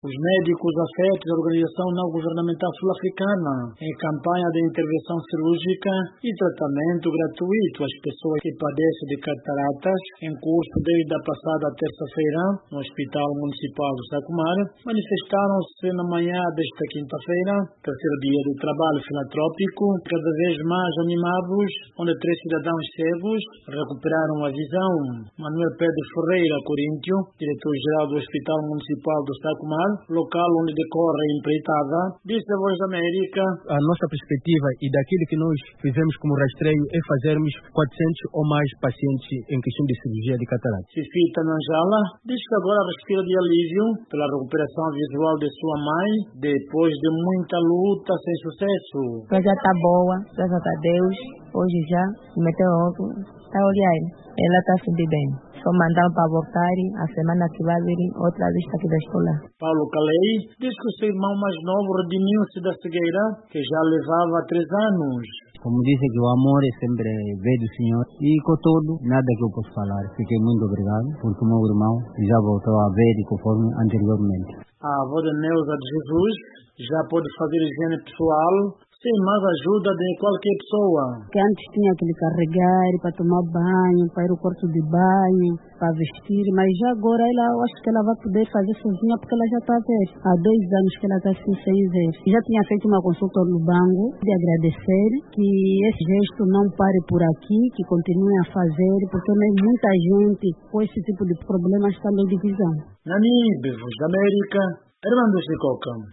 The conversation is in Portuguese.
Os médicos afetos da Organização Não Governamental Sul-Africana em campanha de intervenção cirúrgica e tratamento gratuito às pessoas que padecem de cataratas em curso desde a passada terça-feira no Hospital Municipal do Sacomar, manifestaram-se na manhã desta quinta-feira, terceiro dia do trabalho filantrópico, cada vez mais animados, onde 3 cidadãos cegos recuperaram a visão. Manuel Pedro Ferreira Coríntio, diretor-geral do Hospital Municipal do Sacomar, local onde decorre a empreitada, disse a Voz da América: a nossa perspectiva e daquilo que nós fizemos como rastreio é fazermos 400 ou mais pacientes em questão de cirurgia de catarata. Cifita Nanjala diz que agora respira de alívio pela recuperação visual de sua mãe, depois de muita luta sem sucesso. Já está boa, graças a Deus. Hoje já meteu óculos, está olhando. Ela está sempre bem. Só mandar para voltar, a semana que vai vir outra vista aqui da escola. Paulo Calei diz que o seu irmão mais novo redimiu-se da cegueira, que já levava 3 anos. Como disse que o amor sempre veio do Senhor e com todo, nada que eu posso falar. Fiquei muito obrigado, porque o meu irmão já voltou a ver conforme anteriormente. A avó de Neuza de Jesus já pode fazer higiene pessoal sem mais ajuda de qualquer pessoa. Que antes tinha que lhe carregar para tomar banho, para ir ao quarto de banho, para vestir, mas já agora eu acho que ela vai poder fazer sozinha porque ela já está a ver. Há 2 anos que ela está assim sem ver. Já tinha feito uma consulta no banco de agradecer que esse gesto não pare por aqui, que continue a fazer, porque muita gente com esse tipo de problemas está em divisão. Nani, Voz da América, Armando Chicoca.